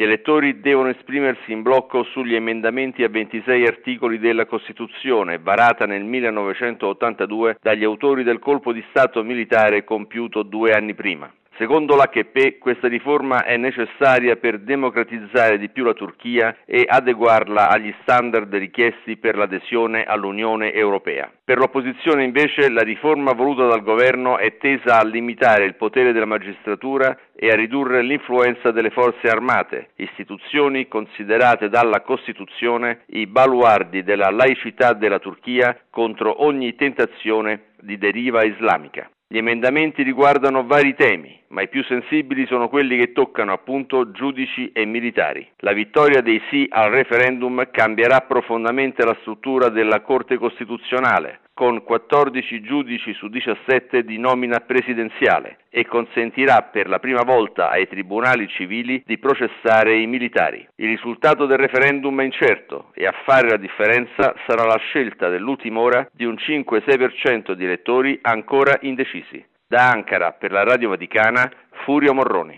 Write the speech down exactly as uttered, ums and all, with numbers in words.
Gli elettori devono esprimersi in blocco sugli emendamenti a ventisei articoli della Costituzione, varata nel millenovecentottantadue dagli autori del colpo di Stato militare compiuto due anni prima. Secondo l'A K P, questa riforma è necessaria per democratizzare di più la Turchia e adeguarla agli standard richiesti per l'adesione all'Unione Europea. Per l'opposizione, invece, la riforma voluta dal governo è tesa a limitare il potere della magistratura e a ridurre l'influenza delle forze armate, istituzioni considerate dalla Costituzione i baluardi della laicità della Turchia contro ogni tentazione di deriva islamica. Gli emendamenti riguardano vari temi, ma i più sensibili sono quelli che toccano appunto giudici e militari. La vittoria dei sì al referendum cambierà profondamente la struttura della Corte Costituzionale, con quattordici giudici su diciassette di nomina presidenziale, e consentirà per la prima volta ai tribunali civili di processare i militari. Il risultato del referendum è incerto e a fare la differenza sarà la scelta dell'ultima ora di un cinque sei per cento di elettori ancora indecisi. Da Ankara, per la Radio Vaticana, Furio Morroni.